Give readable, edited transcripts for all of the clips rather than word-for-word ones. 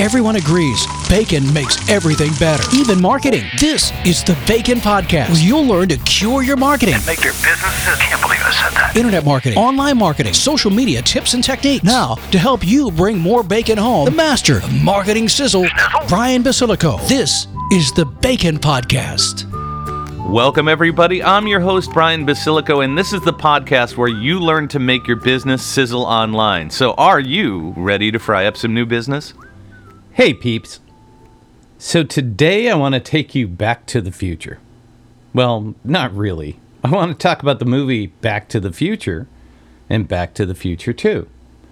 Everyone agrees bacon makes everything better, even marketing. This is the Bacon Podcast, where you'll learn to cure your marketing. And make your business. I can't believe I said that. Internet marketing, online marketing, social media tips and techniques. Now, to help you bring more bacon home, the master of marketing sizzle, Brian Basilico. This is the Bacon Podcast. Welcome, everybody. I'm your host, Brian Basilico, and this is the podcast where you learn to make your business sizzle online. So are you ready to fry up some new business? Hey peeps. So today I want to take you back to the future. Well, not really. I want to talk about the movie Back to the Future and Back to the Future 2.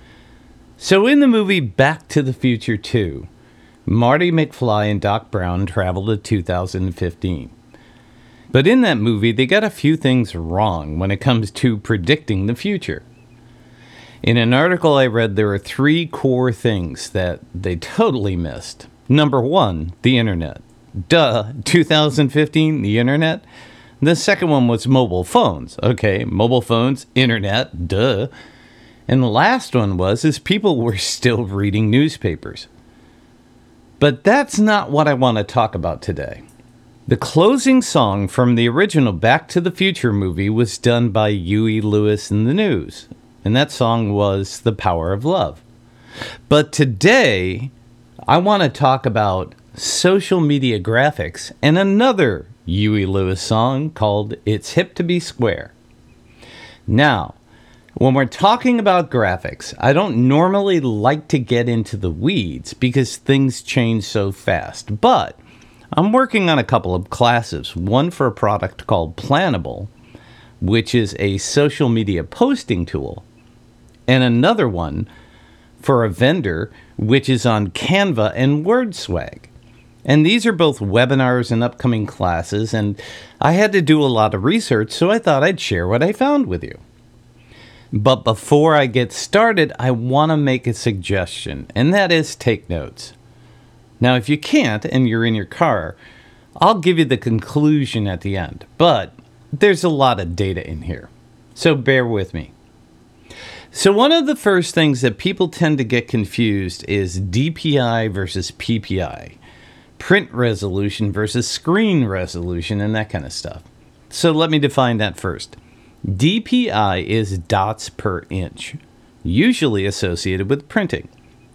So in the movie Back to the Future 2, Marty McFly and Doc Brown travel to 2015. But in that movie, they got a few things wrong when it comes to predicting the future. In an article I read, there are three core things that they totally missed. Number one, the internet. Duh, 2015, the internet? The second one was mobile phones. Okay, mobile phones, internet, duh. And the last one is people were still reading newspapers. But that's not what I want to talk about today. The closing song from the original Back to the Future movie was done by Huey Lewis and the News. And that song was The Power of Love. But today, I want to talk about social media graphics and another Huey Lewis song called It's Hip to Be Square. Now, when we're talking about graphics, I don't normally like to get into the weeds because things change so fast. But I'm working on a couple of classes, one for a product called Planable, which is a social media posting tool, and another one for a vendor, which is on Canva and WordSwag. And these are both webinars and upcoming classes, and I had to do a lot of research, so I thought I'd share what I found with you. But before I get started, I want to make a suggestion, and that is take notes. Now, if you can't and you're in your car, I'll give you the conclusion at the end, but there's a lot of data in here, so bear with me. So one of the first things that people tend to get confused is DPI versus PPI, print resolution versus screen resolution, and that kind of stuff. So let me define that first. DPI is dots per inch, usually associated with printing.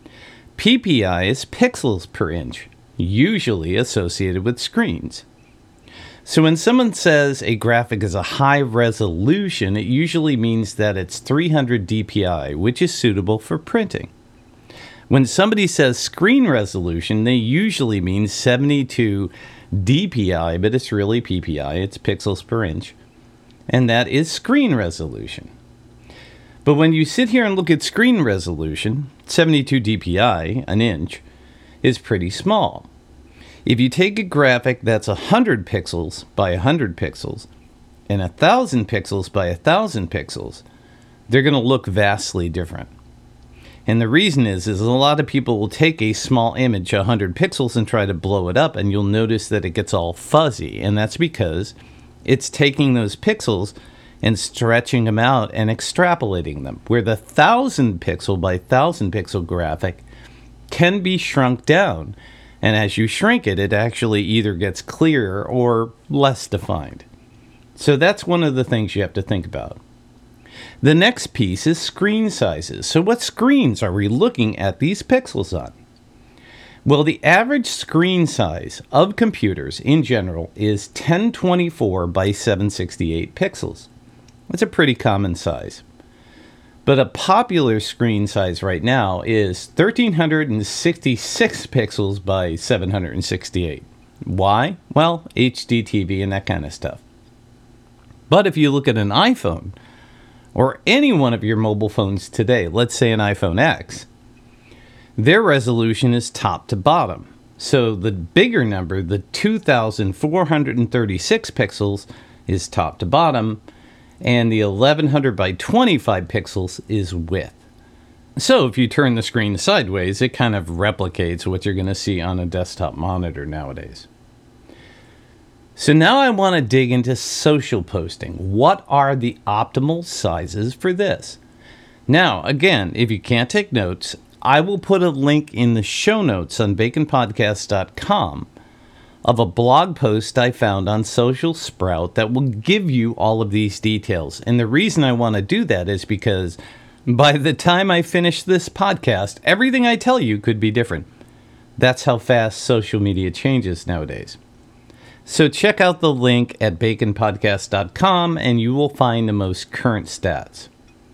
PPI is pixels per inch, usually associated with screens. So when someone says a graphic is a high resolution, it usually means that it's 300 DPI, which is suitable for printing. When somebody says screen resolution, they usually mean 72 DPI, but it's really PPI, it's pixels per inch, and that is screen resolution. But when you sit here and look at screen resolution, 72 DPI, an inch, is pretty small. If you take a graphic that's 100 pixels by 100 pixels and 1,000 pixels by 1,000 pixels, they're going to look vastly different. And the reason is a lot of people will take a small image, 100 pixels, and try to blow it up, and you'll notice that it gets all fuzzy. And that's because it's taking those pixels and stretching them out and extrapolating them, where the 1,000 pixel by 1,000 pixel graphic can be shrunk down. And as you shrink it, it actually either gets clearer or less defined. So that's one of the things you have to think about. The next piece is screen sizes. So what screens are we looking at these pixels on? Well, the average screen size of computers in general is 1024 by 768 pixels. That's a pretty common size. But a popular screen size right now is 1366 pixels by 768. Why? Well, HDTV and that kind of stuff. But if you look at an iPhone, or any one of your mobile phones today, let's say an iPhone X, their resolution is top to bottom. So the bigger number, the 2436 pixels, is top to bottom, and the 1100 by 25 pixels is width. So if you turn the screen sideways, it kind of replicates what you're going to see on a desktop monitor nowadays. So now I want to dig into social posting. What are the optimal sizes for this? Now, again, if you can't take notes, I will put a link in the show notes on baconpodcast.com of a blog post I found on Social Sprout that will give you all of these details. And the reason I want to do that is because by the time I finish this podcast, everything I tell you could be different. That's how fast social media changes nowadays. So check out the link at baconpodcast.com and you will find the most current stats.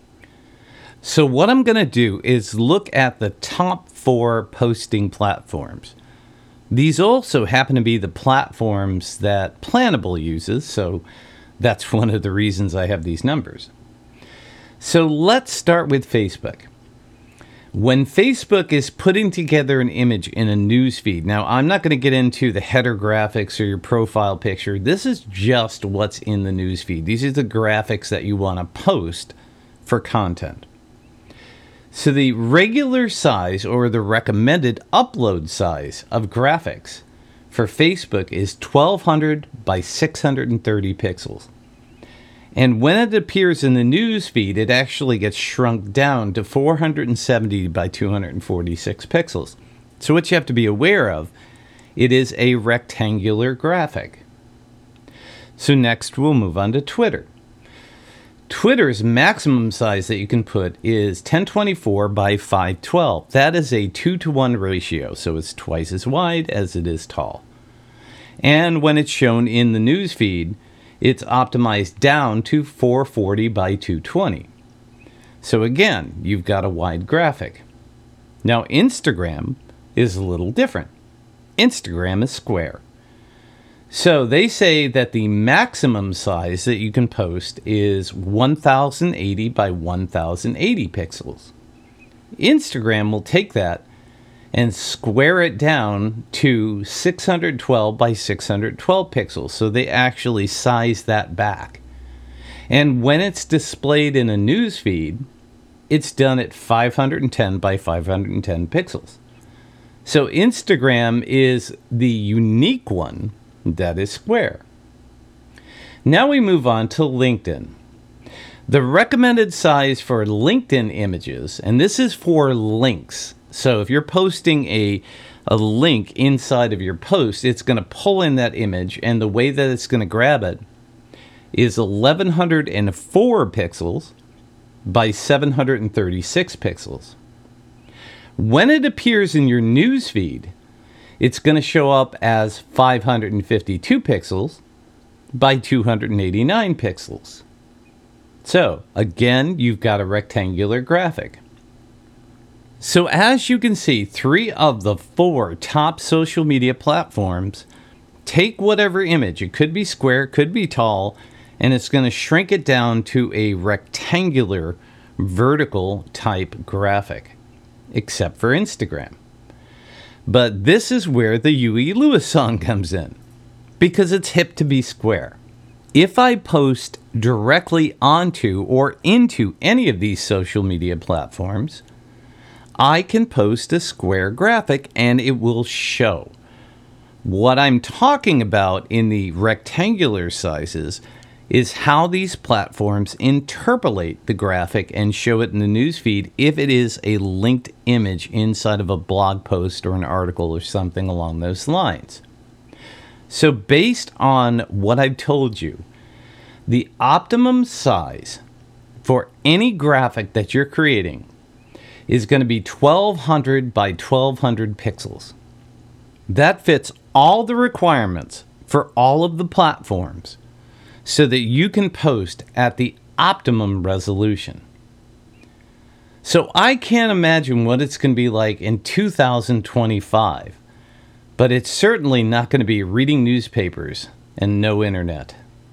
So what I'm going to do is look at the top 4 posting platforms. These also happen to be the platforms that Planable uses, so that's one of the reasons I have these numbers. So let's start with Facebook. When Facebook is putting together an image in a news feed, now I'm not going to get into the header graphics or your profile picture. This is just what's in the news feed. These are the graphics that you want to post for content. So the regular size or the recommended upload size of graphics for Facebook is 1200 by 630 pixels. And when it appears in the news feed, it actually gets shrunk down to 470 by 246 pixels. So what you have to be aware of, it is a rectangular graphic. So next we'll move on to Twitter. Twitter's maximum size that you can put is 1024 by 512. That is a 2-to-1 ratio, so it's twice as wide as it is tall. And when it's shown in the news feed, it's optimized down to 440 by 220. So again, you've got a wide graphic. Now Instagram is a little different. Instagram is square. So they say that the maximum size that you can post is 1080 by 1080 pixels. Instagram will take that and square it down to 612 by 612 pixels. So they actually size that back. And when it's displayed in a news feed, it's done at 510 by 510 pixels. So Instagram is the unique one that is square. Now we move on to LinkedIn. The recommended size for LinkedIn images, and this is for links. So if you're posting a link inside of your post, it's going to pull in that image, and the way that it's going to grab it is 1104 pixels by 736 pixels. When it appears in your news feed, it's going to show up as 552 pixels by 289 pixels. So, again, you've got a rectangular graphic. So as you can see, 3 of the 4 top social media platforms take whatever image, it could be square, could be tall, and it's going to shrink it down to a rectangular vertical type graphic, except for Instagram. But this is where the Huey Lewis song comes in, because it's hip to be square. If I post directly onto or into any of these social media platforms, I can post a square graphic and it will show. What I'm talking about in the rectangular sizes is how these platforms interpolate the graphic and show it in the newsfeed if it is a linked image inside of a blog post or an article or something along those lines. So based on what I've told you, the optimum size for any graphic that you're creating is going to be 1200 by 1200 pixels. That fits all the requirements for all of the platforms so that you can post at the optimum resolution. So I can't imagine what it's going to be like in 2025, but it's certainly not going to be reading newspapers and no internet.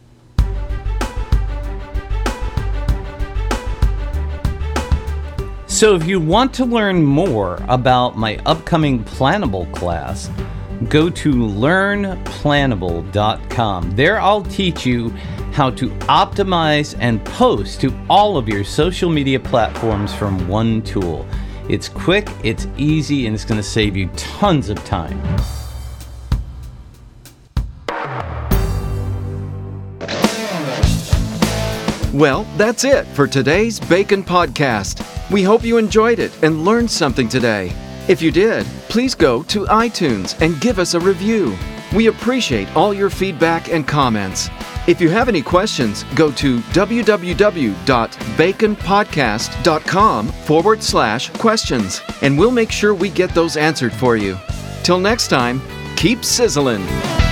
So if you want to learn more about my upcoming Planable class, go to learnplanable.com. There I'll teach you how to optimize and post to all of your social media platforms from one tool. It's quick, it's easy, and it's going to save you tons of time. Well, that's it for today's Bacon Podcast. We hope you enjoyed it and learned something today. If you did, please go to iTunes and give us a review. We appreciate all your feedback and comments. If you have any questions, go to www.baconpodcast.com/questions, and we'll make sure we get those answered for you. Till next time, keep sizzling.